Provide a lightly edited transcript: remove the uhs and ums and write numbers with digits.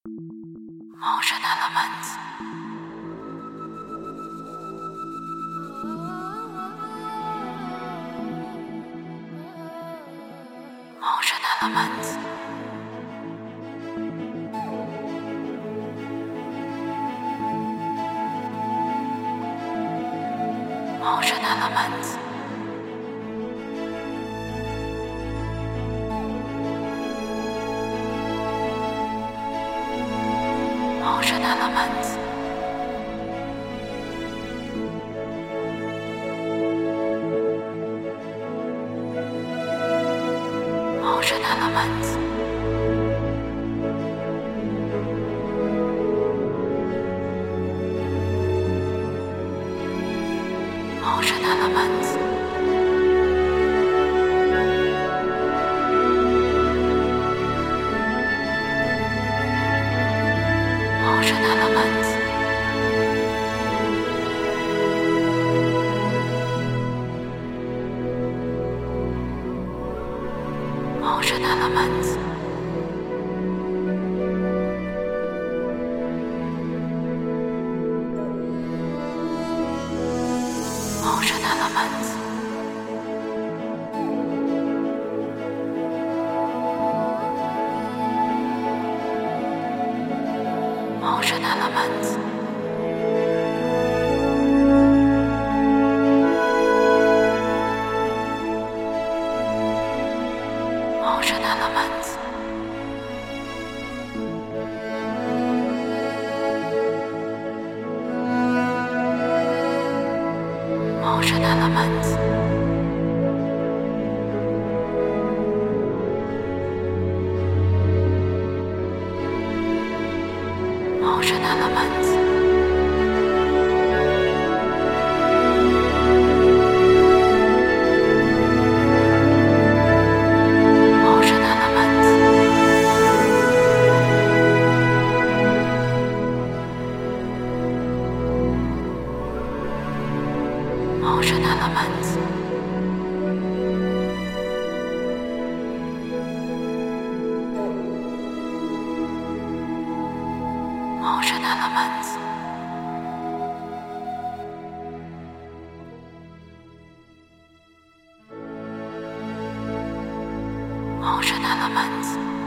Motion elements. Motion elements. Motion elements. Motion elements. Motion elements. Motion elements. Motion elements. Motion elements. Motion elements. Motion elements. Motion elements. Motion elements. Motion elements. Motion elements. Motion elements. Motion elements. Motion elements.